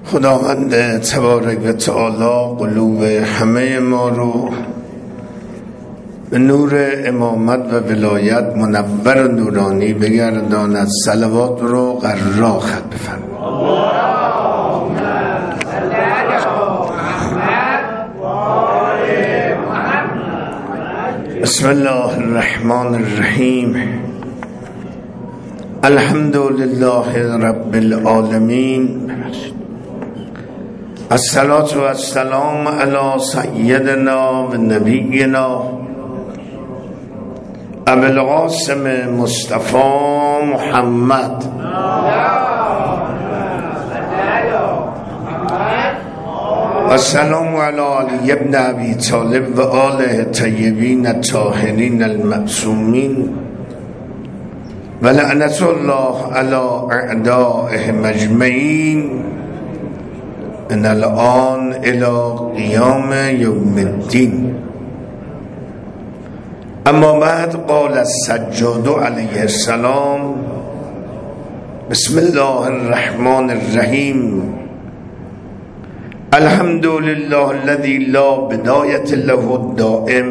خداوند تبارک و تعالی قلوب همه ما رو به نور امامت و ولایت منور و نورانی بگرداند. صلوات رو قرار خط بفرمایید. بسم الله الرحمن الرحیم. الحمد لله رب العالمین. الصلاة و السلام علی سیدنا و نبینا ابو القاسم مصطفی محمد السلام علی علی ابن ابی طالب و آله طیبین الطاهرین المعصومین و لعنت الله علی اعدائهم اجمعین من الان الى قیام یوم الدین. اما بعد قال السجاد علیه السلام بسم الله الرحمن الرحیم. الحمد لله الذي لا بداية له الدائم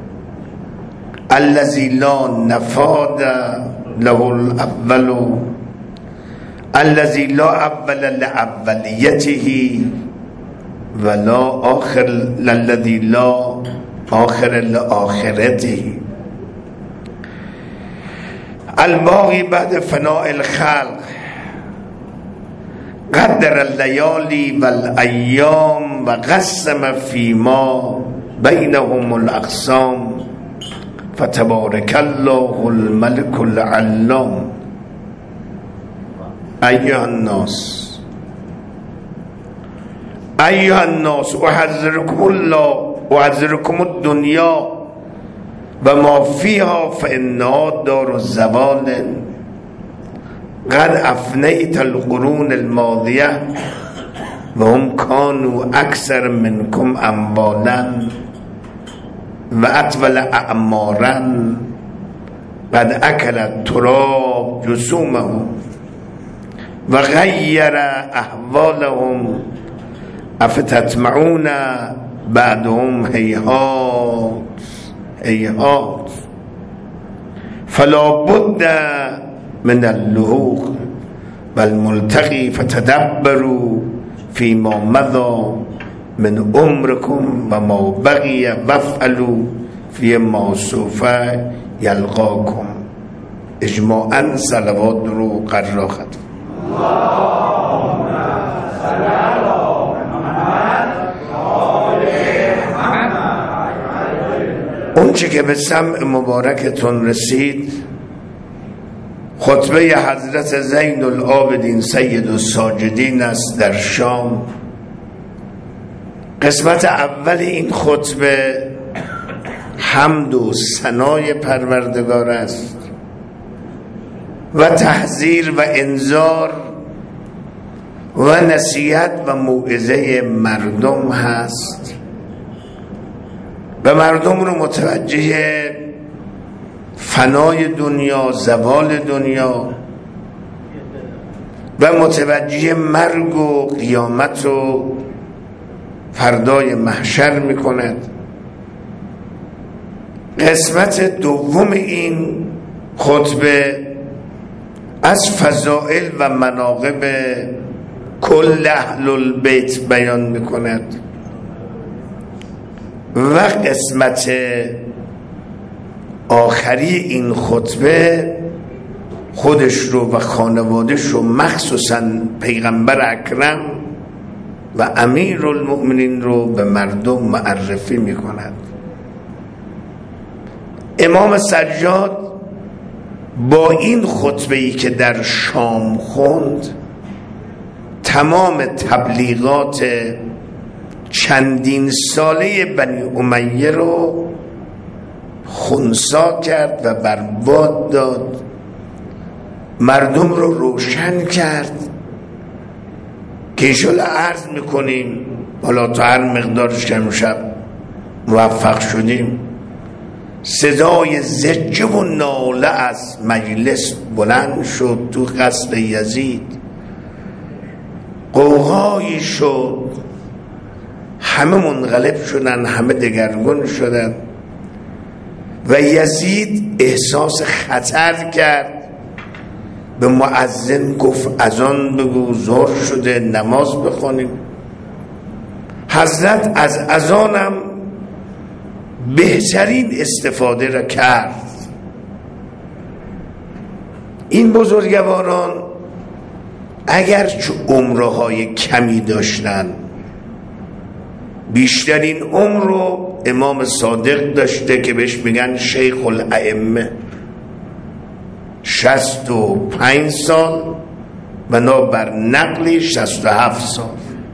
الذي لا نفاد له الأول الذي لا أول لأوليته ولا آخر الذي لا آخر لآخرته الباقي بعد فناء الخلق قدر الليالي والأيام وقسم فيما بينهم الأقسام فتبارك الله الملك العلام. أيها الناس أحذركم الله أحذركم الدنيا وما فيها فإنها دار الزوال قد أفنيت القرون الماضية وهم كانوا أكثر منكم أموالا وأطول أعمارا قد أكل التراب جسومهم وغير أحوالهم أفتطمعون بعدهم هيهات فلا بد من اللحوق والملتقي فتدبروا فيما مضى من عمركم وما بقي وافعلوا فيما سوف يلقاكم. اجماعا صلوات رو قرار خط. اون چه که به سمع مبارکتون رسید خطبه حضرت زین العابدین سید الساجدین است در شام. قسمت اول این خطبه حمد و ثنای پروردگار است و تحذیر و انذار و نصیحت و موعظه مردم هست و مردم رو متوجه فنای دنیا، زوال دنیا و متوجه مرگ و قیامت و فردای محشر می کند. قسمت دوم این خطبه از فضائل و مناقب کل اهل البیت بیان می کند و قسمت آخری این خطبه خودش رو و خانوادش رو مخصوصا پیغمبر اکرم و امیر المؤمنین رو به مردم معرفی می کند. امام سجاد با این خطبه‌ای که در شام خوند تمام تبلیغات چندین ساله بنی امیه رو خنثی کرد و برباد داد، مردم رو روشن کرد که انشالله عرض میکنیم حالا تا هر مقدارش که امشب موفق شدیم. صدای زجه و ناله از مجلس بلند شد تو قصر یزید قوقایی شد، همه منقلب شدن، همه دگرگون شدن و یزید احساس خطر کرد، به مؤذن گفت اذان بگو، ظهر شده، نماز بخونیم. حضرت از اذانم بهترین استفاده را کرد. این بزرگواران اگر چه عمرهای کمی داشتن، بیشترین عمر رو امام صادق داشته که بهش میگن شیخ الائمه، 65 سال، بنابر نقلی 67 سال.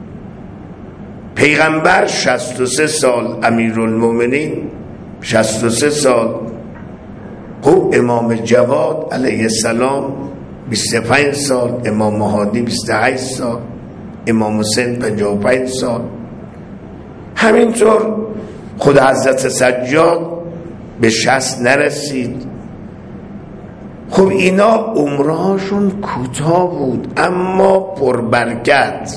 پیغمبر 63 سال، امیرالمومنین 63 سال. خب امام جواد علیه السلام 25 سال، امام مهدی 28 سال، امام حسین 55 سال. همینطور خود حضرت سجاد به 60 نرسید. خب اینا عمرهاشون کوتاه بود اما پربرکت،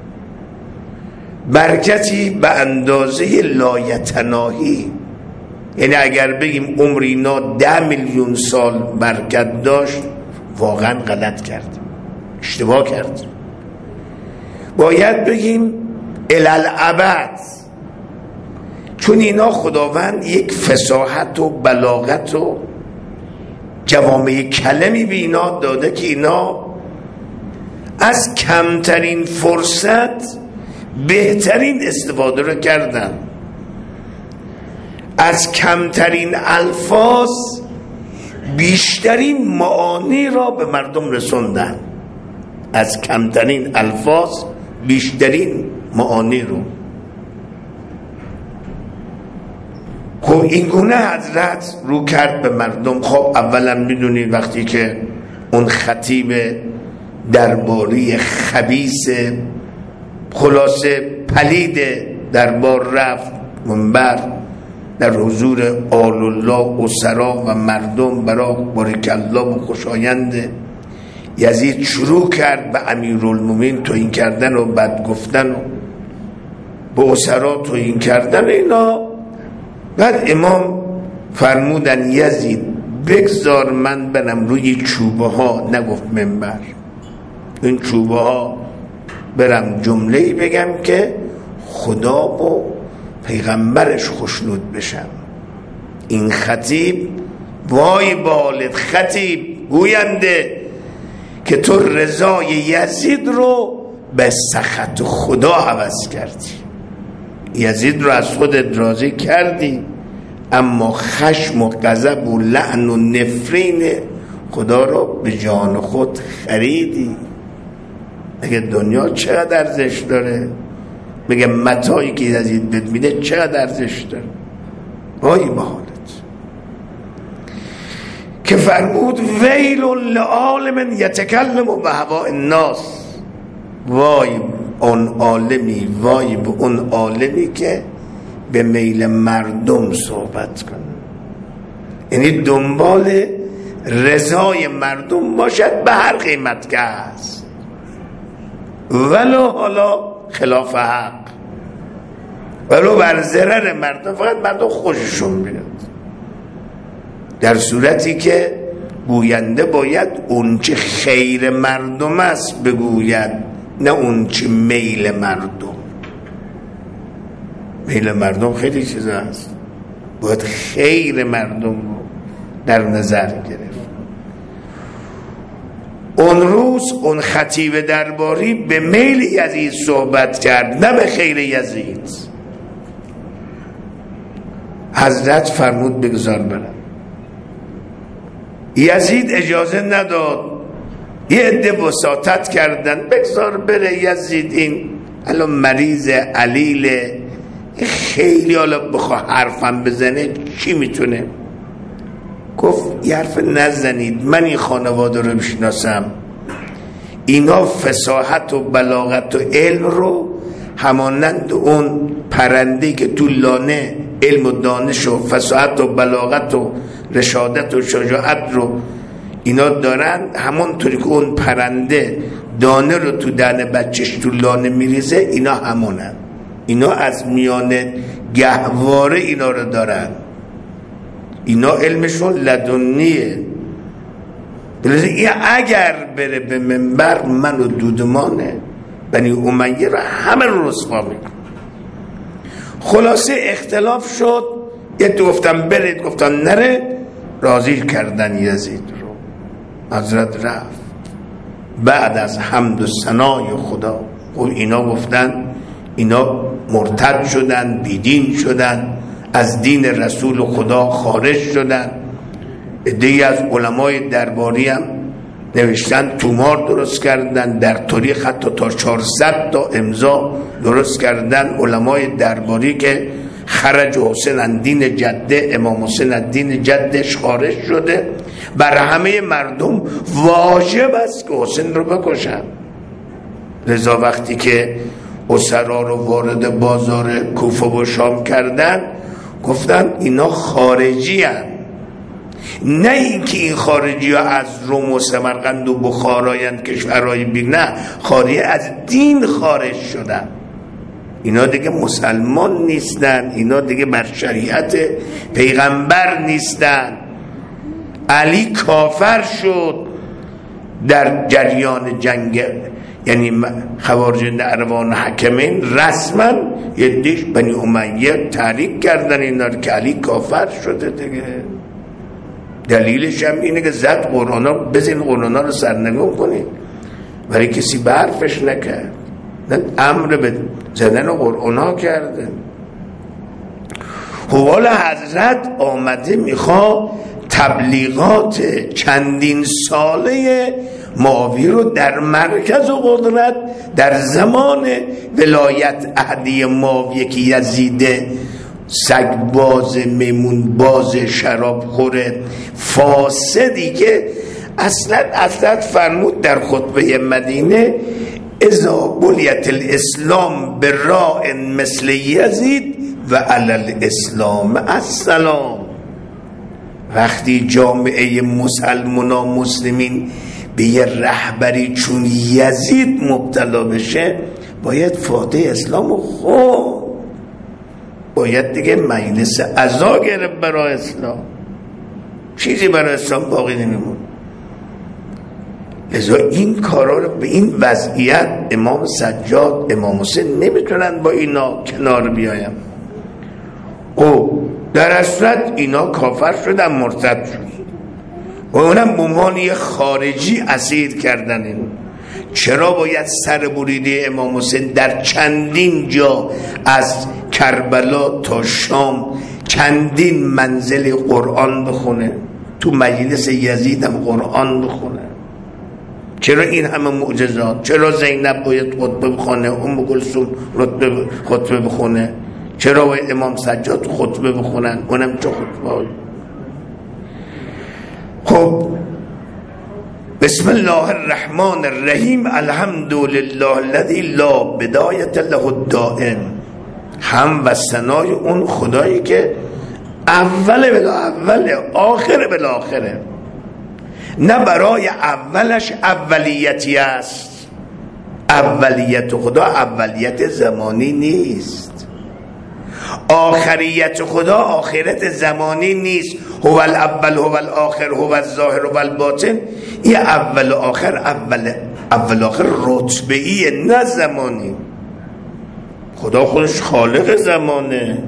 برکتی به اندازه لایتناهی. یعنی اگر بگیم عمر اینا 10 میلیون سال برکت داشت، واقعا غلط کرد، اشتباه کرد. باید بگیم الالعبد، چون اینا خداوند یک فصاحت و بلاغت و جوامع کلمی به اینا داده که اینا از کمترین فرصت بهترین استفاده رو کردن، از کمترین الفاظ بیشترین معانی را به مردم رسوندن، از کمترین الفاظ بیشترین معانی رو. خب این گونه حضرت رو کرد به مردم. خب اولا میدونید وقتی که اون خطیب درباری خبیث خلاصه پلید دربار رفت منبر، در حضور آل الله و سرا و مردم برای بارک الله و خوشایند یزید شروع کرد به امیرالمومنین توهین کردن و بد گفتن و به اسرا توهین کردن اینا. بعد امام فرمودن یزید بگذار من برم روی چوبه ها، نگفت منبر، این چوبه ها برم جمله‌ای بگم که خدا و پیغمبرش خوشنود بشن. این خطیب، وای بالت خطیب گوینده که تو رضای یزید رو به سخط خدا عوض کردی، یزید رو از خودت راضی کردی اما خشم و غضب و لعن و نفرین خدا رو به جان خود خریدی. اگه دنیا چقدر ارزش داره، میگه متاعی که یزید بهت میده چقدر ارزش داره. وای به حالت که فرمود ویل لعالم یتکلم به هواء الناس، وای اون عالمی، وای به اون عالمی که به میل مردم صحبت کنه، یعنی دنبال رضای مردم باشد به هر قیمت که هست، ولو حالا خلاف حق، ولو بر ضرر مردم، فقط مردم خوششون بیاد. در صورتی که گوینده باید اون چه خیر مردم است بگوید، نه اون چه میل مردم. میل مردم خیلی چیز هست، باید خیر مردم رو در نظر گرفت. اون روز اون خطیب درباری به میل یزید صحبت کرد، نه به خیر یزید. حضرت فرمود بگذار برم. یزید اجازه نداد، یه عده وساطت کردن بگذار بره یزید، این الان مریض علیله، خیلی حالا بخواه حرفم بزنه چی میتونه. گفت یه حرف نزنید، من این خانواده رو بشناسم، اینا فصاحت و بلاغت و علم رو همانند اون پرنده‌ای که تو لانه علم و دانش و فصاحت و بلاغت و رشادت و شجاعت رو اینا دارن، همونطوری که اون پرنده دانه رو تو دهن بچهش تو لانه میریزه، اینا همونن. اینا از میان گهواره اینا رو دارن، اینا علمشون لدنیه. این اگر بره به منبر من و دودمانه بنی امیه رو همه رو رسوا میکن. خلاصه اختلاف شد، یه گفتن برید، گفتن نره، راضی کردن یزید رو. حضرت رفت بعد از حمد و ثنای خدا. و اینا گفتن اینا مرتد شدن، بیدین شدن، از دین رسول خدا خارج شدن. عده‌ای از علمای درباری هم نوشتن تومار درست کردن، در تاریخ حتی تا 400 تا امضا درست کردن علمای درباری که خرج حسین از دین جده، امام حسین از دین جدش خارج شده. بر همه مردم واجب است که حسین رو بکشن. لذا وقتی که اسرا رو وارد بازار کوفه و شام کردن، گفتن اینا خارجی هن. نه اینکه این خارجی ها از روم و سمرقند و بخارایند کشورهای بین، نه، خارجی از دین خارج شدن. اینا دیگه مسلمان نیستن، اینا دیگه بر شریعت پیغمبر نیستن. علی کافر شد در جریان جنگ، یعنی خوارج نعروان حکمین رسما یه دیش بنی امیه تحریک کردن اینا که علی کافر شده دیگه. دلیلش هم اینه که زد قرآن ها، بزین قرآن ها رو سرنگون کنید، ولی کسی به حرفش نکرد، نه امر به زدن قرآن ها کرده. حوال حضرت آمده میخواد تبلیغات چندین ساله معاویه رو در مرکز و قدرت در زمان ولایت عهدی معاویه که یزید سگ باز، میمون باز، شراب خوره، فاسدی که اصلا فرمود در خطبه مدینه اذا بلیت الاسلام براء مثل یزید و علی الاسلام السلام. وقتی جامعه مسلمین به یه رهبری چون یزید مبتلا بشه، باید فاتح اسلام خود، باید دیگه مجلس عزا گرفت برای اسلام، چیزی برای اسلام باقی نمیمون. لذا این کارا رو به این وضعیت امام سجاد، امام حسین نمیتونن با اینا کنار بیایم. او در اصلت اینا کافر شدن، مرتد شد و اونم بمانی خارجی اسیر کردن. این چرا باید سر بریده امام حسین در چندین جا از کربلا تا شام چندین منزل قرآن بخونه، تو مجلس یزید هم قرآن بخونه؟ چرا این همه معجزات؟ چرا زینب باید خطبه بخونه، ام کلثوم خطبه بخونه؟ چرا باید امام سجاد خطبه بخونن؟ اونم چه خطبه؟ خب بسم الله الرحمن الرحیم. الحمد لله الذی لا بدایة له الدائم. هم و ثنای اون خدایی که اول بلا اوله، آخر بلا آخره. نه برای اولش اولیتی است. اولیت خدا اولیت زمانی نیست، آخریت خدا آخرت زمانی نیست. هو الاول هو الاخر هو الظاهر هو الباطن. این اول و آخر، اول آخر رتبه‌ایه نه زمانی. خدا خودش خالق زمانه،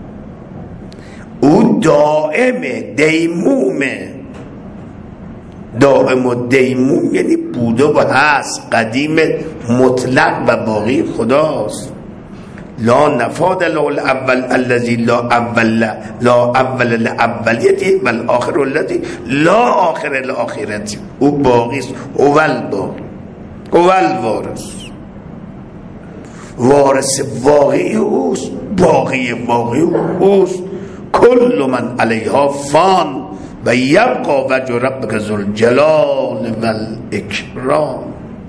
او دائمه، دیمومه. دائم و دیموم یعنی بوده و هست، قدیم مطلق و باقی خداست. لا نفاد له الاول الذي لا اول لاولیته والآخر الذي لا آخر لاخرته. او باقی است، هو الباقی، هو الوارث. وارث واقعی اوست، باقی واقعی اوست. کل من علیها فان و یبقى وجه ربک ذو الجلال والاکرام.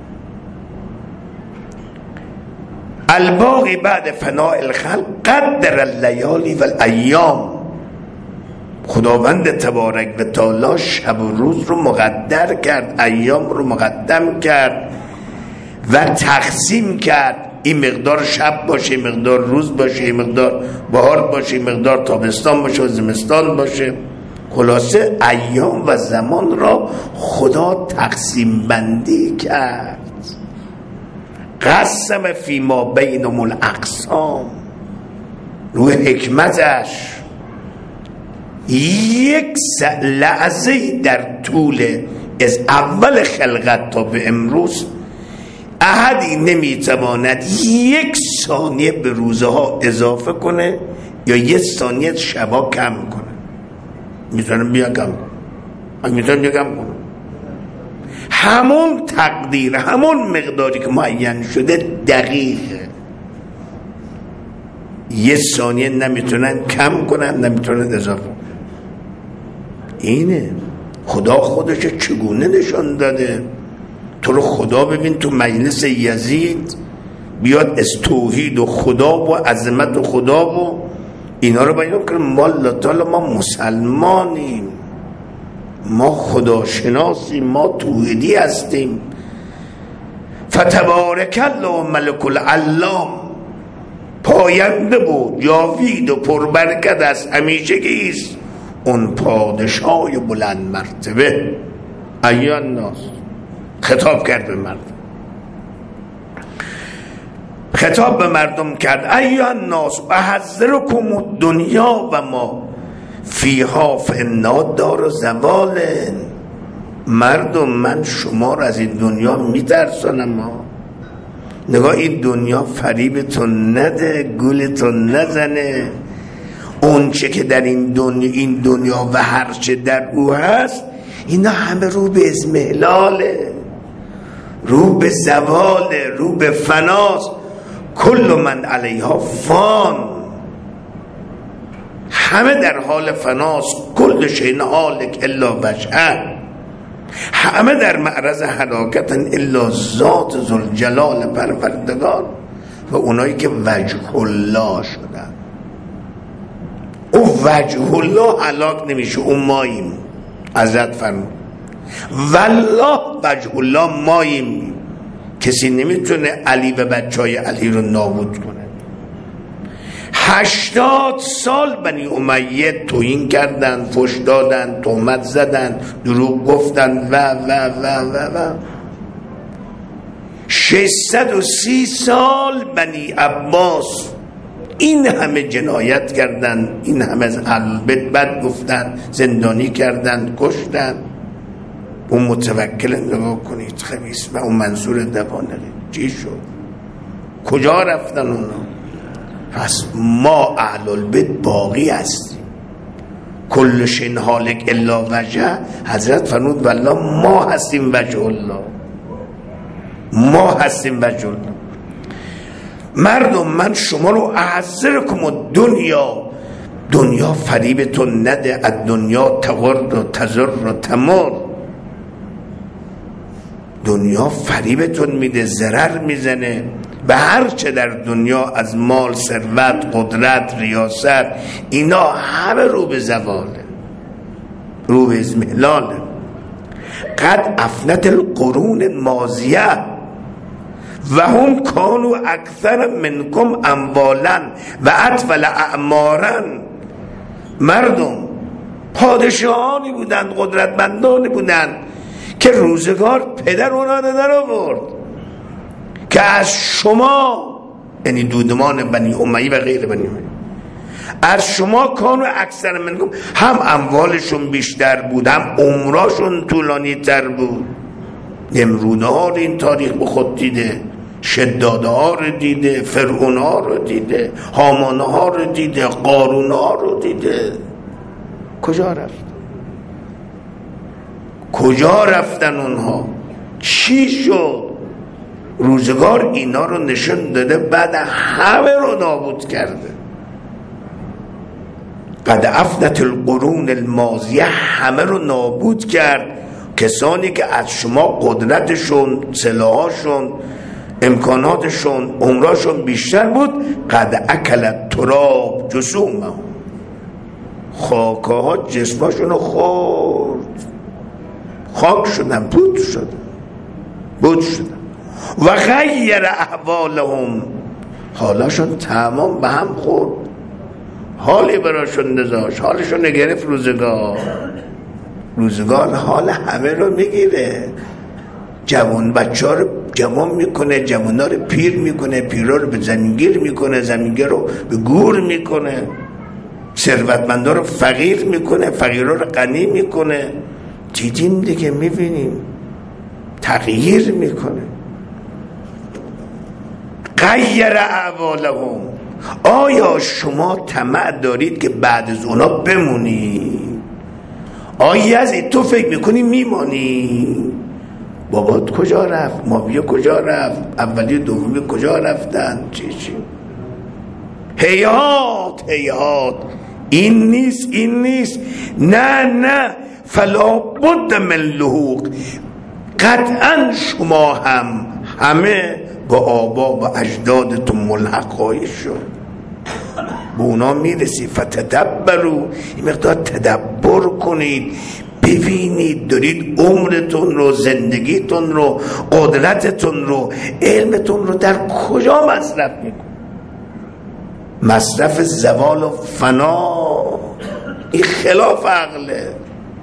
الباقی بعد فناء الخلق قدر اللیالی والایام. خداوند تبارک و تعالی شب و روز رو مقدر کرد، ایام رو مقدم کرد. و تقسیم کرد، این مقدار شب باشه، این مقدار روز باشه، این مقدار بهار باشه، این مقدار تابستان باشه و زمستان باشه. خلاصه ایام و زمان را خدا تقسیم بندی کرد. قسم فی ما بینهم الاقسام، روی حکمتش یک لحظه در طول از اول خلقت تا به امروز احدی نمیتواند یک ثانیه به روزها اضافه کنه یا یک ثانیه شبا کم کنه. میتونم بیا کم کنه، میتونم بیا کم کنه. همون تقدیر، همون مقداری که معین شده دقیقه، یک ثانیه نمیتونن کم کنن، نمیتونن اضافه کنن. اینه خدا خودش چگونه نشان داده. تو رو خدا ببین تو مجلس یزید بیاد از توحید و خدا و عظمت و خدا و اینا رو بیان کنه. ما تعالی ما مسلمانیم، ما خداشناسیم، ما توحیدی هستیم. فتبارک الله ملک العلام، پاینده و جاوید و پربرکت است، همیشگی است اون پادشاه بلند مرتبه. ایها الناس، خطاب کرد به مردم، خطاب به مردم کرد ایها الناس احذرکم الدنیا و ما فیها فانا دار زوال. مردم من شما را از این دنیا میترسانم. نگاه این دنیا فریبتون نده، گولتون نزنه. اون چه که در این دنیا و هر چه در او هست اینا همه رو به ازمهلاله، رو به زواله، رو به فناست. کل من علیها فان، همه در حال فناست. کل شیء هالک الا وجهه، همه در معرض هلاکت الا ذات ذوالجلال پروردگار و اونایی که وجه الله شدن. او وجه الله هلاک نمیشه، اون ماییم. حضرت فرمود والله وجه الله ماییم. کسی نمیتونه علی و بچهای علی رو نابود کنه. 80 سال بنی امیه توهین کردن، فحش دادن، تهمت زدن، دروغ گفتن و 630 سال بنی عباس این همه جنایت کردن، این همه از اهل بیت بد گفتن، زندانی کردن، کشتن. اون متوکل نگاه کنید خبیث و اون منصور دوانقی چی شد؟ کجا رفتن اونا؟ پس ما اهل بیت باقی هستیم. کل شیء هالک الا وجهه. حضرت فرمود والله ما هستیم وجه الله، ما هستیم وجه الله. مردم من شما رو احذرکم دنیا فریبتون نده. از دنیا تغر و تزر و تمر، دنیا فریبتون میده، ضرر میزنه به هر چه در دنیا از مال، ثروت، قدرت، ریاست، اینا همه رو به زواله، رو به ازمهلاله. قد افنت القرون الماضیه و هم کانوا اکثر منکم اموالا و اطول اعمارا. مردم پادشاهانی بودند، قدرتمندانی بودند که روزگار پدر اونا رو در آورد که از شما، یعنی دودمان بنی امیه و غیر بنی امیه، از شما کانوا اکثر منکم، هم اموالشون بیشتر بود، هم عمراشون طولانی تر بود. نمرود ها رو این تاریخ به خود دیده، شداد ها رو دیده، فرعون ها رو دیده، هامان ها رو دیده، قارون ها رو دیده. کجا رفت؟ کجا رفتن اونها؟ چی شد؟ روزگار اینا رو نشون داده، بعد همه رو نابود کرده. قد افنت القرون الماضیه، همه رو نابود کرد. کسانی که از شما قدرتشون، سلاحاشون، امکاناتشون، عمراشون بیشتر بود. قد اکلت تراب جسومهم، خاکها جسماشون رو خورد، خاک شدن، بود شدن. و غیر احوالهم، حالاشون تمام به هم خورد، حالی براشون نذاشت، حالشون نگرفت. روزگار حال همه رو میگیره. جوان بچه ها رو جوان میکنه، جوان ها رو پیر میکنه، پیرها رو به زمینگیر میکنه، زمینگیر رو به گور میکنه، ثروتمند ها رو فقیر میکنه، فقیرها رو غنی میکنه. دیدیم دیگه، میبینیم تغییر میکنه. غیر احوالهم، آیا شما طمع دارید که بعد از اونا بمونی؟ آیا از تو فکر میکنی میمانی؟ بابات کجا رفت؟ مابیا کجا رفت؟ اولی دومی کجا رفتن؟ چی؟ هیهات این نیست. نه فلا بد من لحوق، قطعا شما همه با آبا و اجدادتون ملحق خواهید شد، به اونا میرسی. فتدبروا، این مقدار تدبر کنید، ببینید دارید عمرتون رو، زندگیتون رو، قدرتتون رو، علمتون رو در کجا مصرف میکنید. مصرف زوال و فنا، این خلاف عقله.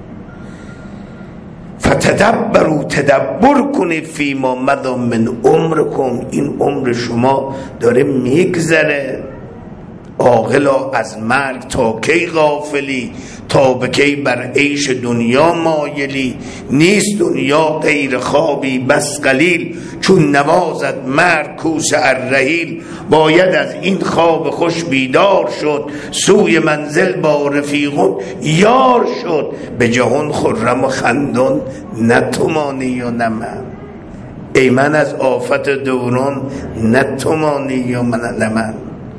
فتدبروا، تدبر کنید، فیما مضی من عمرکم، این عمر شما داره میگذره. عاقلا از مرگ تا کی غافلی، تا به کی بر عیش دنیا مایلی. نیست دنیا غیر خوابی بس قلیل، چون نوازد مرگ کوس الرحیل. باید از این خواب خوش بیدار شد، سوی منزل با رفیقون یار شد. به جهان خرم و خندون، نه تو مانی و نه من. ای من از آفت دوران، نه تو مانی و نه من.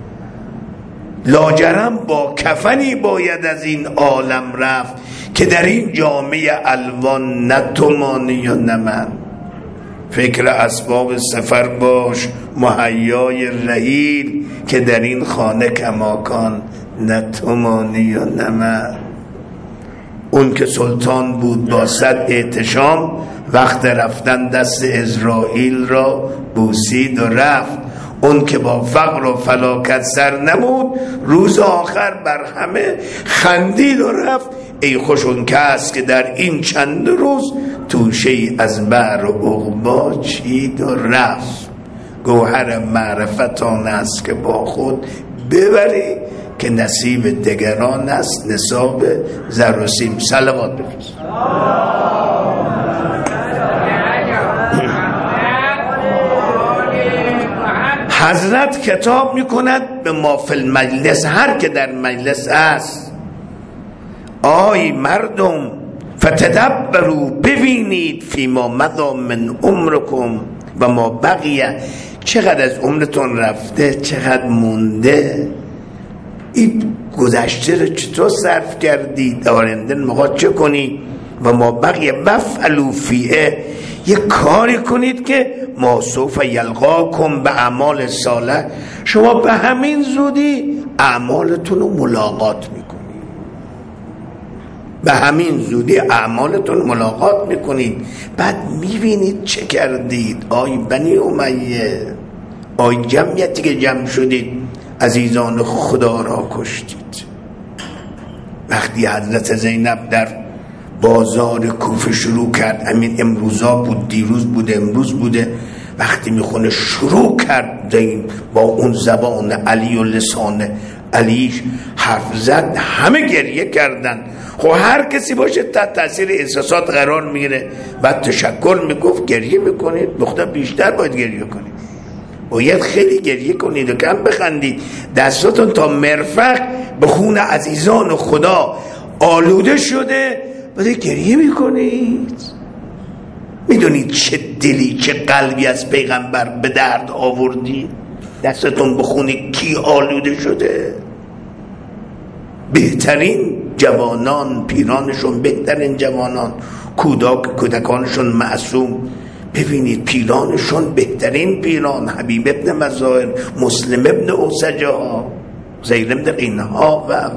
لاجرم با کفنی باید از این عالم رفت، که در این جامعه الوان، نه تو مانی و نه من. فکر اسباب سفر باش، مهیای رحیل، که در این خانه کماکان، نه تو مانی و نه من. اون که سلطان بود با صد احتشام، وقت رفتن دست عزرائیل را بوسید و رفت. اون که با فقر و فلاکت سر نمود، روز آخر بر همه خندید و رفت. ای خوش اون کس که در این چند روز، توشه ای از بحر و عقبا چید و رفت. گوهر معرفت آن است که با خود ببری، که نصیب دگران است نصاب زر و سیم. صلوات بفرست. حضرت کتاب میکند به ما فی المجلس، هر که در مجلس است، آی مردم فتدبروا، ببینید، فیما مضی من عمرکم و ما بقیه، چقدر از عمرتون رفته، چقدر مونده، این گذشته رو چطور صرف کردید، آینده موقع چه کنید. و ما بقیه وفعلوا فیه، یک کاری کنید که ما سوف یلقاکم به اعمال صالح، شما به همین زودی اعمالتون رو ملاقات میکنید، به همین زودی اعمالتون ملاقات میکنید. بعد میبینید چه کردید. آی بنی امیه، آی جمعیتی که جمع شدید، عزیزان خدا را کشتید. وقتی حضرت زینب در بازار کوفه شروع کرد، همین امروزا بود، دیروز بوده، امروز بوده، وقتی میخونه شروع کرد با اون زبان علی و لسان علیش حرف زد، همه گریه کردن. خب هر کسی باشه تحت تاثیر احساسات قرار میگیره، بعد تشکر میگفت گریه میکنید، مخدا بیشتر باید گریه کنید، باید خیلی گریه کنید و کم بخندید، دستاتون تا مرفق به خون عزیزان خدا آلوده شده، باید گریه میکنید. میدونید چه دلی، چه قلبی از پیغمبر به درد آوردی؟ دستتون به خون کی آلوده شده؟ بهترین جوانان، پیرانشون بهترین جوانان، کودکانشون معصوم، ببینید پیرانشون بهترین پیران، حبیب ابن مظاهر، مسلم ابن اوسجا، زید ابن قینها و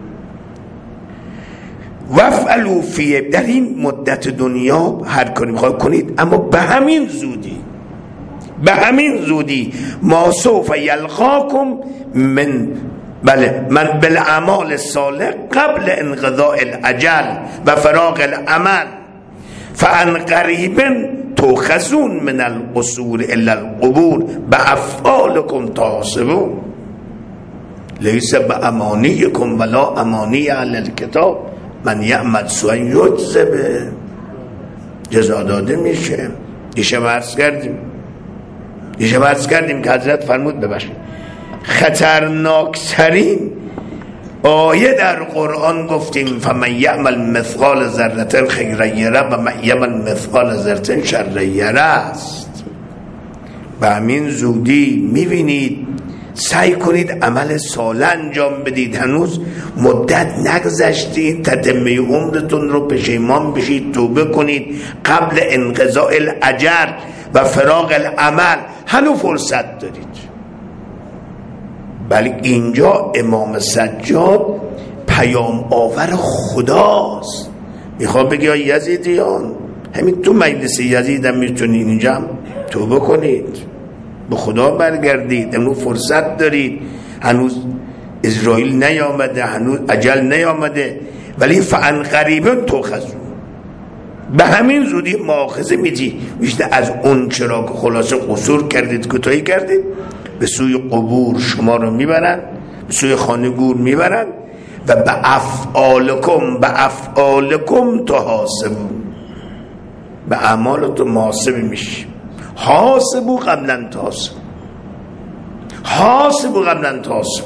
وفعلوا فیه، در این مدت دنیا هر کاری میخواید کنید، اما به همین زودی به همین زودی ما سوف یلقاکم من بالاعمال الصالح قبل انقضاء الاجل و فراغ العمل فان قریب تؤخذون من القصور الا القبور بافعالکم تحاسبون لیس بامانیکم ولا امانی اهل الکتاب من یعمل سوءا یجزی به. جزا داده میشه. دیشب عرض کردیم که حضرت فرمود ببخشید خطرناکترین آیه در قرآن گفتیم فمن یعمل مثقال ذره خیرا یره و من یعمل مثقال ذره شرا یره است. به همین زودی میبینید سعی کنید عمل صالح انجام بدید، هنوز مدت نگذشتید، تتمه عمرتون رو پشیمان بشید، توبه کنید قبل انقضاء الاجل و فراغ العمل، هنوز فرصت دارید. بلکه اینجا امام سجاد پیام آور خداست، میخواد بگه یزیدیان همین تو مجلس یزید هم میتونید اینجا هم توبه کنید، به خدا برگردید، امروز فرصت دارید، هنوز اسرائیل نیامده، هنوز اجل نیامده، ولی فعن قریبن تؤخذون، به همین زودی مؤاخذه میدی. بیشتر از اون چرا که خلاصه قصور کردید، کوتاهی کردید، به سوی قبور شما رو میبرن، به سوی خانه گور میبرن و به افعالکم تحاسبون، به اعمالتون محاسبه میشی. حاسبو قبلا تحاسب، حاسبو قبلا تحاسب.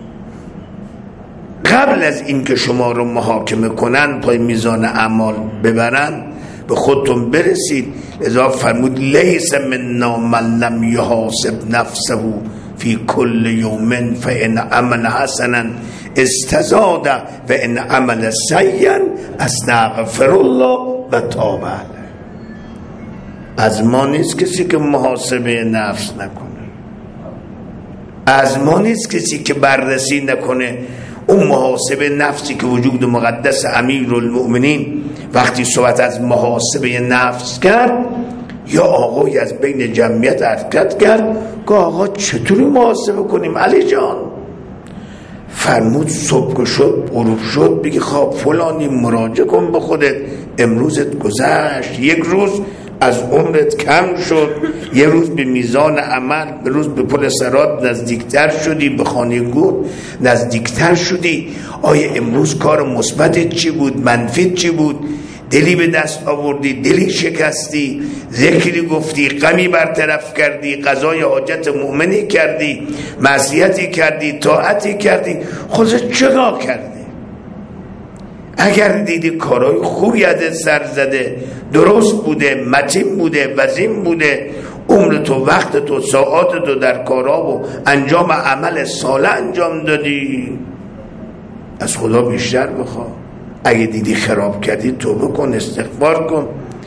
قبل از اینکه شما رو محاکمه کنن، پای میزان اعمال ببرن، به خودتون برسید. لذا فرمود لیس منا من لم یحاسب نفسه فی کل یوم فان عمل حسنا استزاد و ان عمل سیئا استغفر الله و تاب علیه. از ما نیست کسی که محاسبه نفس نکنه، از ما نیست کسی که بررسی نکنه اون محاسبه نفسی که وجود مقدس امیرالمؤمنین وقتی صحبت از محاسبه نفس کرد، یا آقای از بین جمعیت حرکت کرد که آقا چطوری محاسبه کنیم علی جان؟ فرمود صبح شد غروب شد بگی خواب فلانی مراجعه کن به خودت، امروزت گذشت، یک روز از عمرت کم شد، یه روز به میزان عمل، به روز به پل صراط نزدیکتر شدی، به خانه گور نزدیکتر شدی. آیا امروز کار مثبت چی بود، منفی چی بود؟ دلی به دست آوردی، دلی شکستی، ذکری گفتی، غمی برطرف کردی، قضای حاجت مؤمنی کردی، معصیتی کردی، طاعتی کردی، خودت چگاه کردی؟ اگر دیدی کارهای خوبی ازت سر زده، درست بوده، متین بوده، وزین بوده، عمر تو، وقت تو، ساعات تو در کارها و انجام عمل صالح انجام دادی، از خدا بیشتر بخواه. اگه دیدی خراب کردی توبه کن، استغفار کن.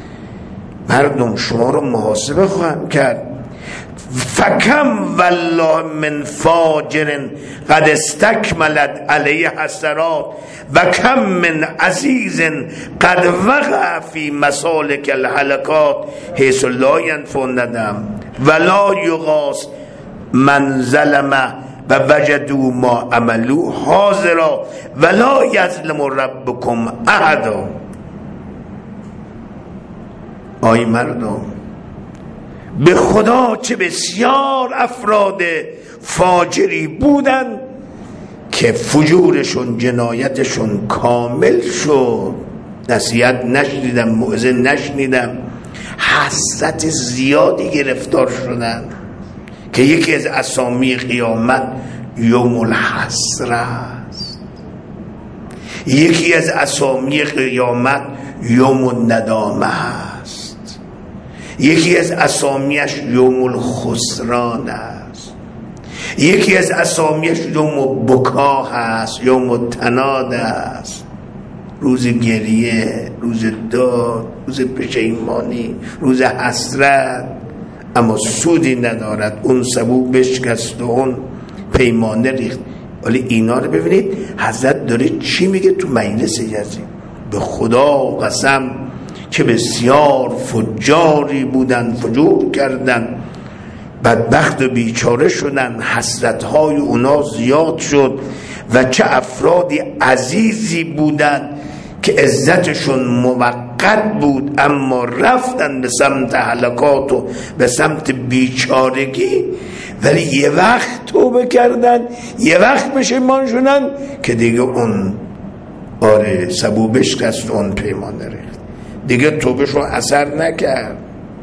مردم شما رو محاسبه خواهم کرد. فکم والله من فاجر قد استکملت علیه حسرات و کم من عزیز قد وقع فی مسالک الهلکات حیث لا ینفع ندم ولا یغاث من ظلم و وجدوا ما عملوا حاضرا ولا یظلم ربکم احدا. آی مردم، به خدا چه بسیار افراد فاجری بودن که فجورشون، جنایتشون کامل شد، نصیحت نشنیدم، موعظه نشنیدم، حسرت زیادی گرفتار شدن که یکی از اسامی قیامت یوم الحسره است، یکی از اسامی قیامت یوم الندامه است، یکی از اسامیش یوم الخسران است، یکی از اسامیش یوم بکا هست، یوم تناد است، روز گریه، روز داد، روز پشیمانی، روز حسرت، اما سودی ندارد. اون سبو بشکست و اون پیمانه ریخت. ولی اینا رو ببینید حضرت داره چی میگه تو مجلس یزید. به خدا قسم که بسیار فجاری بودن، فجور کردن، بدبخت و بیچاره شدن، حسرتهای اونا زیاد شد و چه افرادی عزیزی بودن که عزتشون موقت بود اما رفتن به سمت هلاکات و به سمت بیچارگی، ولی یه وقت توبه کردن، یه وقت پشیمان شدن که دیگه اون سبوبش کست اون پیمان ریخت، دیگه توبهشون اثر نکرد.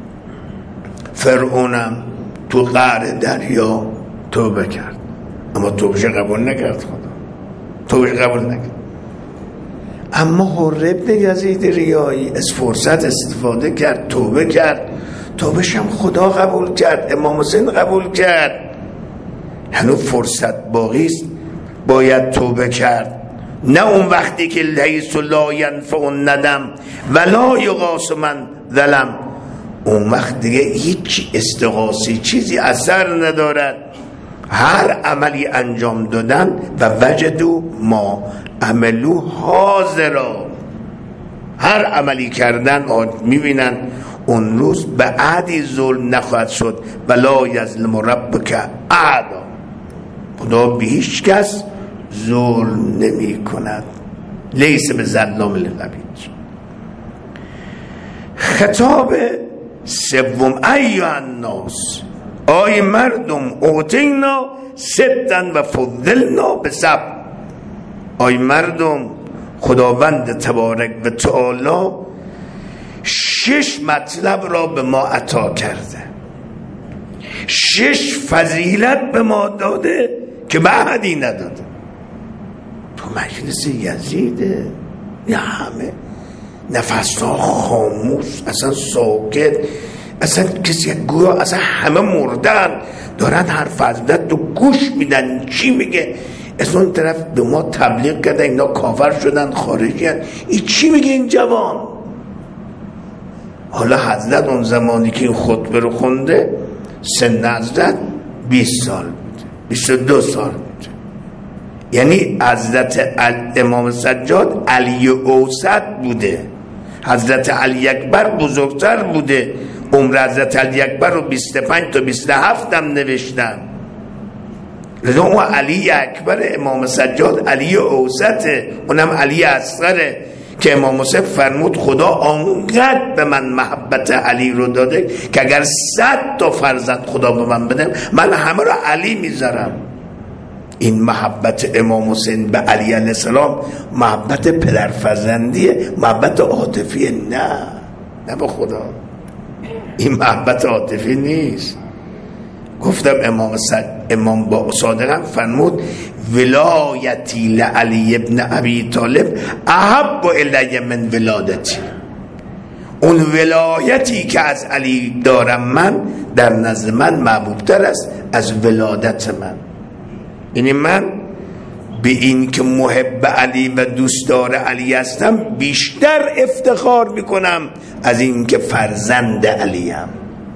فرعونم تو قعر دریا توبه کرد اما توبهش قبول نکرد، خدا توبهش قبول نکرد. اما حر ابن یزید ریایی از فرصت استفاده کرد، توبه کرد، توبهش هم خدا قبول کرد، امام حسین قبول کرد. هنوز فرصت باقی است، باید توبه کرد، نه اون وقتی که لیس لا ینفع ندم ولا یغاث من ظلم، اون وقت دیگه هیچ استغاثی چیزی اثر ندارد. هر عملی انجام دادن و وجدوا ما عملو حاضرا، هر عملی کردن میبینن اون روز به عهدی ظلم نخواهد شد. ولا یظلم ربک احدا، خدا به هیچ کس ظلم نمی کند، لیس به ظلام للعبید. خطاب سوم، ایها الناس، آی مردم، اوتینا ستا و فضلنا به سبع، آی مردم، خداوند تبارک و تعالی 6 مطلب را به ما عطا کرده، 6 فضیلت به ما داده که بعدی نداده. تو مجلس یزیده یا همه نفس‌ها خاموش، اصلا ساکت، اصلا کسی گویا اصلا همه مردن، دارن هر فضیلت رو گوش میدن چی میگه. از اون طرف به ما تبلیغ کرده اینا کافر شدن، خارجی هن. این چی میگه این جوان؟ حالا حضرت اون زمانی که این خطبه رو خونده سن حضرت 20 سال بوده، 22 سال بوده. یعنی حضرت امام سجاد علی اوسط بوده، حضرت علی اکبر بزرگتر بوده. عمر حضرت علی اکبر رو 25 تا 27 هم نوشتن. لذا اون علی اکبر امام سجاد علی اوسطه، اونم علی اصغره که امام حسین فرمود خدا آنقدر به من محبت علی رو داده که اگر 100 تا فرزند خدا به من بده من همه رو علی میذارم. این محبت امام حسین به علی علیه السلام محبت پدرفرزندیه، محبت عاطفیه، نه به خدا. این محبت عاطفی نیست. گفتم امام با صادقم فرمود ولایتی لعلی ابن ابی طالب احب الی من ولادتی، اون ولایتی که از علی دارم من در نزد من محبوبتر است از ولادت من. یعنی من به این که محب علی و دوستدار علی هستم بیشتر افتخار میکنم از این که فرزند علی ام.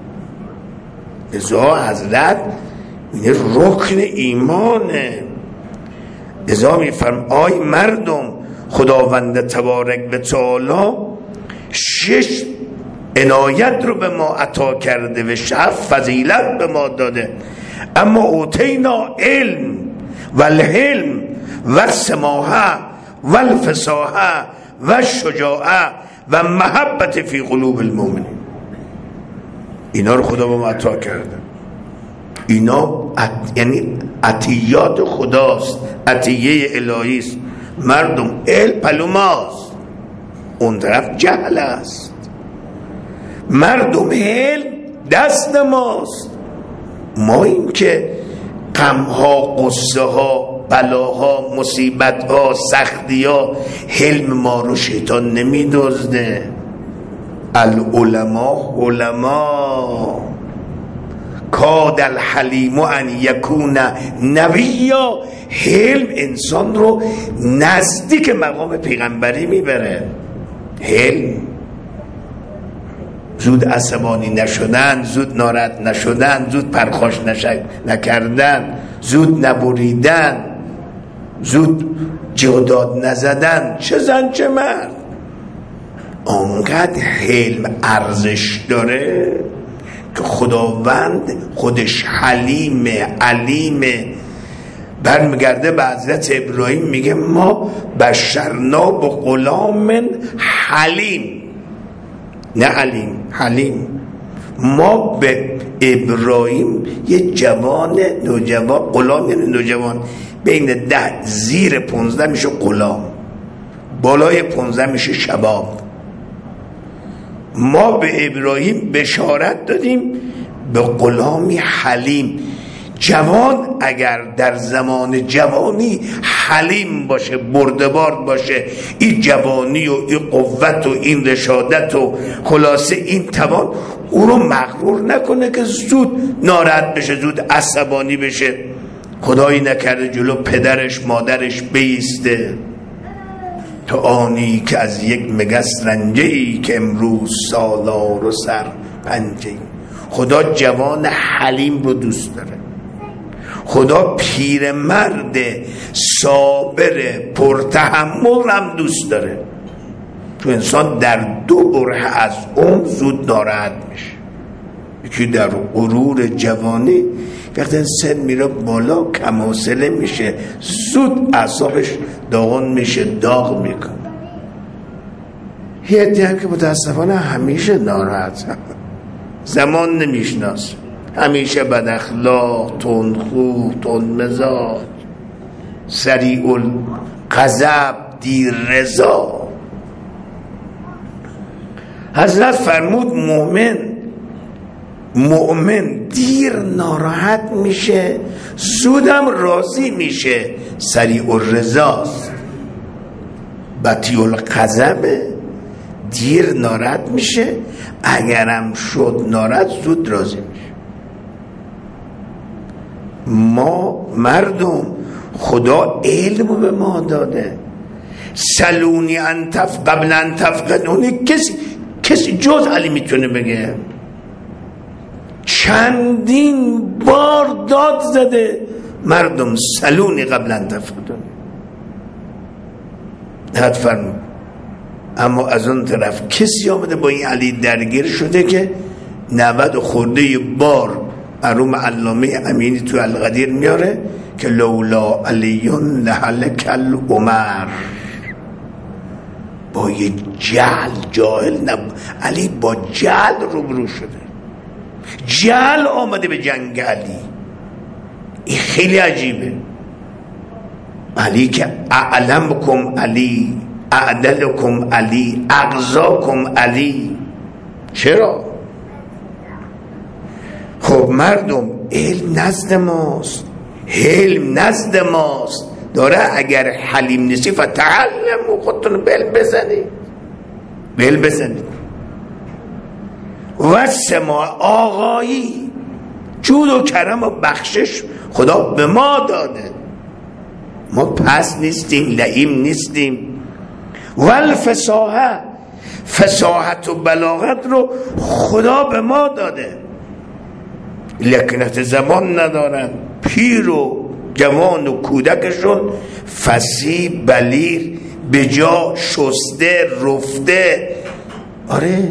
لذا حضرت این رکن ایمانه. لذا میفرم آی مردم، خداوند تبارک و تعالی 6 عنایت رو به ما عطا کرده و 7 فضیلت به ما داده. اما اوتینا علم و الحلم و السماحه و الفصاحه و الشجاعه و محبت فی قلوب المؤمنین. اینا رو خدا به ما عطا کرده. اینا یعنی عطیات خداست، عطیه الهی است. مردم علم پلوماست، اون طرف جهل است. مردم علم دست ماست، ما این که غمها، قصه ها، بلاها، مصیبت ها، سختی ها، حلم ما رو شیطان نمی دزده. العلماء علماء کاد الحلیم ان یکون نبیا. حلم انسان رو نزدیک مقام پیغمبری میبره. حلم زود عصبانی نشدن، زود ناراحت نشدن، زود پرخاش نکردن، زود نبریدن، زود جهداد نزدن، چه زن چه مرد. آنقدر حلم ارزش داره که خداوند خودش حلیمه، علیمه. برمیگرده به حضرت ابراهیم میگه ما بشرنا به غلام حلیم، نه علیم، حلیم. ما به ابراهیم یه جوان نوجوان، غلام یعنی نوجوان، بین 10 زیر 15 میشه غلام، بالای 15 میشه شباب. ما به ابراهیم بشارت دادیم به غلامی حلیم. جوان اگر در زمان جوانی حلیم باشه، بردبار باشه، این جوانی و این قوت و این رشادت و خلاصه این توان او رو مغرور نکنه که زود ناراحت بشه، زود عصبانی بشه، خدایی نکرده جلو پدرش مادرش بیسته. تو آنی که از یک مگس رنجه‌ای که امروز سالار و سر پنجه‌ای. خدا جوان حلیم رو دوست داره. خدا پیرمرد صابر پرتحمل هم دوست داره. تو انسان در 2 بره از عمر زود ناراحت میشه. یکی در غرور جوانی، وقتی سن میره بالا کم حوصله میشه، زود اعصابش داغون میشه، داغ میکنه. یه عده هم که متاسفانه همیشه ناراحت هم. زمان نمیشناس، همیشه بد اخلاق، تندخو، تندمزاج، سریع الغضب، دیر رضا. حضرت فرمود مؤمن دیر ناراحت میشه، زودم راضی میشه، سریع الرضاست. بطیء الغضب، دیر ناراحت میشه، اگرم شد ناراحت زود راضی میشه. ما مردم خدا علم به ما داده. سلونی انتف قبل انتفقنونی، کسی جز علی میتونه بگه. چندین بار داد زده مردم سلونی قبل انتفقنونی، حد فرمود. اما از اون طرف کسی آمده با این علی درگیر شده که 90 خورده بار اروم علامه امینی تو القدیر میاره که لولا علیون لهلک الامر. با یه جهل علی با جهل روبرو شده، جهل آمده به جنگ علی. این خیلی عجیبه. علی که اعلمکم علی، اعدلکم علی، اغزاکم علی. چرا؟ خب مردم علم نزد ماست، علم نزد ماست داره. اگر حلیم نیستی فتعلموا، خودتون بل بزنید. و سما آقایی، جود و کرم و بخشش خدا به ما داده. ما پس نیستیم، لئیم نیستیم. والفصاحه، فصاحت و بلاغت رو خدا به ما داده. لکنت زبان ندارن. پیر و جوان و کودکشون فصیح، بلیغ، به جا، شسته، رفته. آره،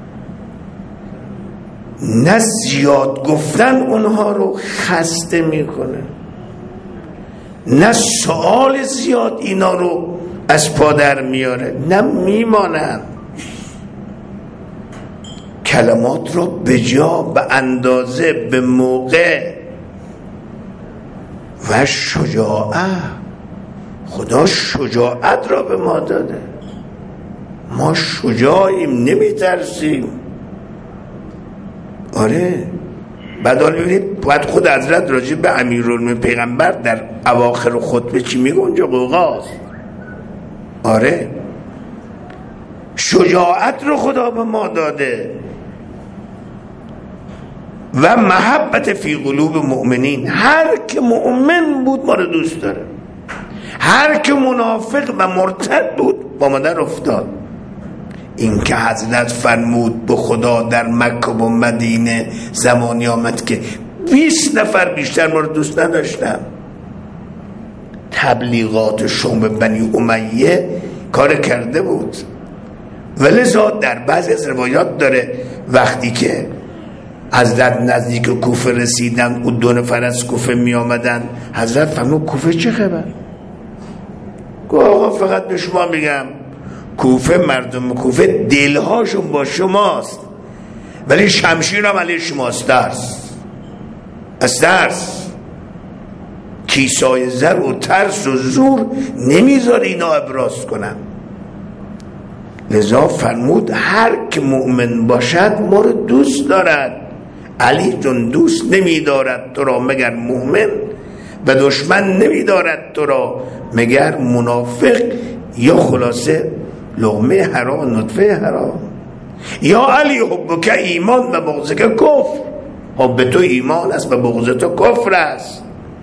نه زیاد گفتن اونها رو خسته میکنه، نه سوال زیاد اینا رو از پا در میاره، نه میمانن. کلمات رو به جا، به اندازه، به موقع. و شجاعت، خدا شجاعت را به ما داده. ما شجاعیم، نمیترسیم. آره، بعد حالا ببینید باید خود حضرت راجع به امیرالمومنین پیغمبر در اواخر خطبه چی میگه؟ اونجا قوقاست. آره، شجاعت رو خدا به ما داده. و محبت فی قلوب مؤمنین. هر که مؤمن بود ما رو دوست داره، هر که منافق و مرتد بود با ما در افتاد. این که حضرت فرمود به خدا در مکه و مدینه زمانی آمد که 20 نفر بیشتر ما رو دوست نداشتن. تبلیغات شوم بنی امیه کار کرده بود. ولذا در بعضی از روایات داره وقتی که حضرت نزدیک کوفه رسیدن و 2 نفر از کوفه می آمدن. حضرت فرمود کوفه چه خبر؟ گفت آقا فقط به شما میگم کوفه، مردم کوفه دلهاشون با شماست ولی شمشیر هم علیه شماست. از ترس کیسای زر و ترس و زور نمیذاره اینا ابراز کنن. لذا فرمود هر که مؤمن باشد ما رو دوست دارد. علی جون دوست نمیدارد تو را مگر مؤمن و دشمن نمیدارد تو را مگر منافق، یا خلاصه لقمه حرام نطفه حرام. یا علی حبک ایمان و بغضک کفر، حب تو ایمان است و بغض تو کفر است.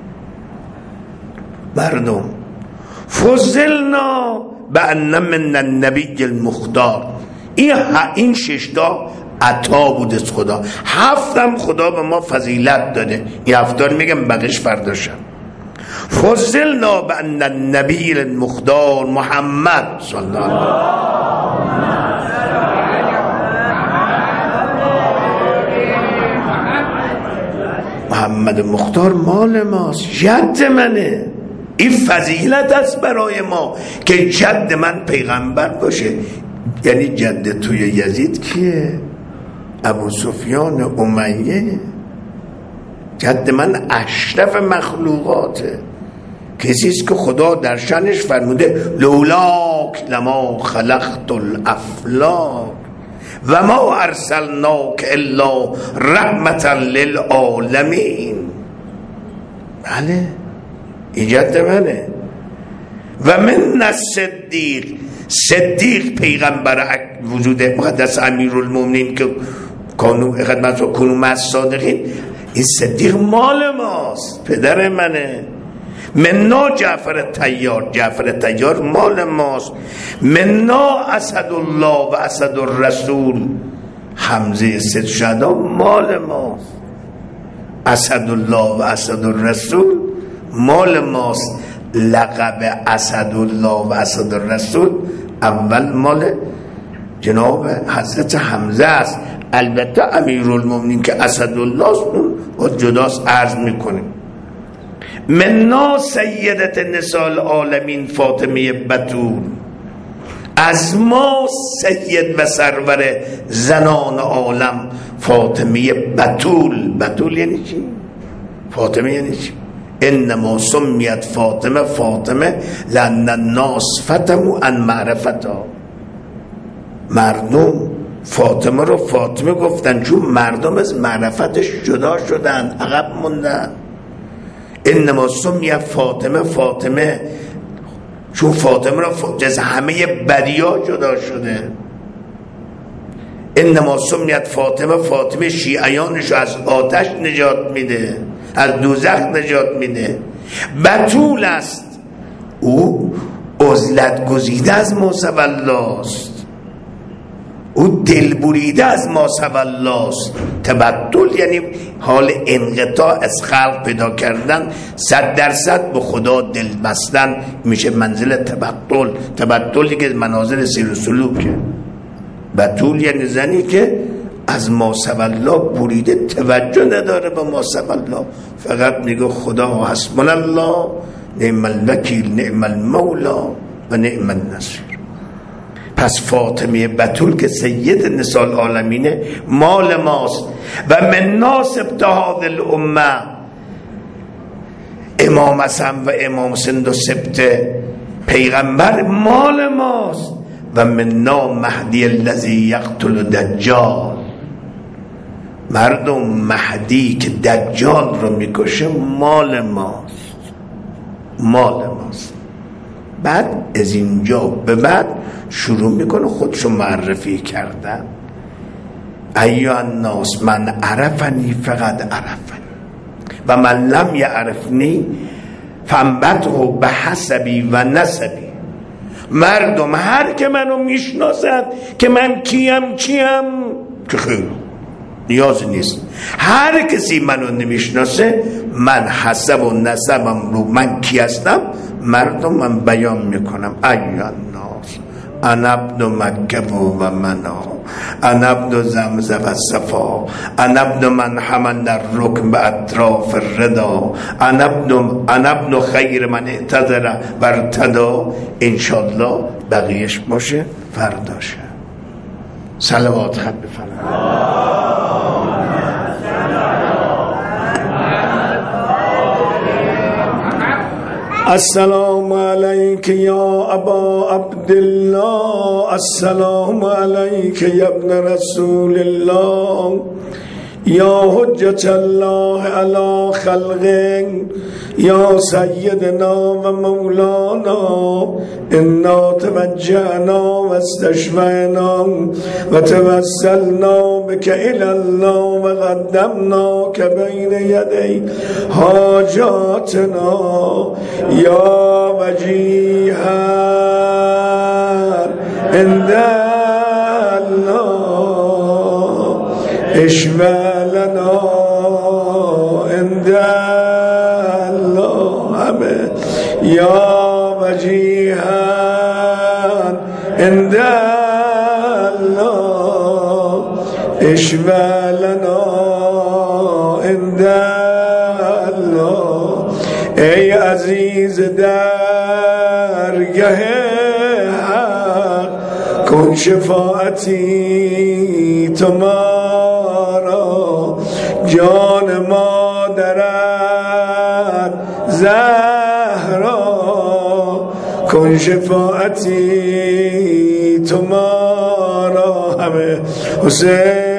مردم فضلنا بأن من النبی المختار، این 6 تا عطا بود از خدا، 7 خدا به ما فضیلت داده. این 7 میگم بقیش فرداشم. فضلنا بأن النبی المختار محمد صلی الله علیه محمد مختار مال ماست، جد منه. این فضیلت است برای ما که جد من پیغمبر باشه. یعنی جد توی یزید کیه؟ ابو سفیان امیه. جد من اشرف مخلوقاته، کسیست که خدا در شانش فرموده لولاک لما خلقت الافلاک و ما ارسلناک الا رحمتا للعالمین. بله این جد منه. و من صدیق پیغمبر وجود مقدس امیرالمومنین که کنون مع الصادقین، این صدیق مال ماست، پدر منه. منا جعفر طیار مال ماست. منا اسدالله و اسد الرسول، حمزه 3 شهدا مال ماست. اسدالله و اسد الرسول مال ماست. لقب اسدالله و اسد الرسول اول مال جناب حضرت حمزه است. البته امیرالمومنین که اسدالله است اون جداست عرض میکنیم. منا سیدت نساء العالمین فاطمه بتول، از ما سید و سرور زنان عالم فاطمه بتول یعنی چی؟ فاطمه یعنی چی؟ انما سمیت فاطمه لان الناس فتموا عن معرفتها. مردم فاطمه رو فاطمه گفتن چون مردم از معرفتش جدا شدن، عقب موندن. انما سمیت فاطمه چون فاطمه رو از همه بدیا جدا شده. انما سمیت فاطمه شیعیانش از آتش نجات میده، از دوزخ نجات میده. بتول است، او عزلت گزیده از ما سوالاست، او دل بریده از ما سوالاست. تبتل یعنی حال انقطاع از خلق پیدا کردن، 100% به خدا دل بستن میشه منزل تبتلی که منازل سیر و سلوکه. بتول یعنی زنی که از ما سوالا بریده، توجه نداره به ما سوالا، فقط میگه خدا حسبنا الله نعم الوکیل نعم المولا و نعم النصیر. پس فاطمه بتول که سید نساء العالمینه مال ماست. و من ناسب هذه الامه امام حسن و امام سند و سبت پیغمبر مال ماست. و من مهدی الذی یقتل دجال، مردم مهدی که دجال رو میکشه مال ماست. بعد از اینجا به بعد شروع میکنه خودشو معرفی کردن. ایها الناس من عرفنی فقد عرفنی و من لم یعرفنی فانبته بحسبی و نسبی. مردم هر که منو میشناسد که من کیم که خیر نیاز نیست. هر کسی منو نمیشناسه من حسب و نسبم رو من کی هستم مردم من بیان میکنم. ایها الناس انا ابن مکه و منا انا ابن زمزم الصفا، انا ابن من حمل الركب به اطراف الردا، انا ابن خیر من اعتذر برتدا. انشالله بقیهش باشه فرداشه. صلوات خط بفرمایید. السلام علیک یا ابا عبدالله، السلام علیک یا ابن رسول الله، یا حجت الله علی خلقه، یا سیدنا و مولانا، انا توجهنا و استشفعنا و توسلنا بک الی الله و قدمنا که بین یدی حاجاتنا، یا وجیها عند الله اشفع لنا عند الله، همه یا وجیها عند الله اشفع لنا عند الله. ای عزیز درگه حق کن شفاعتی تمارا، جان مادرت زهرا کن شفاعتی تمارا، همه حسین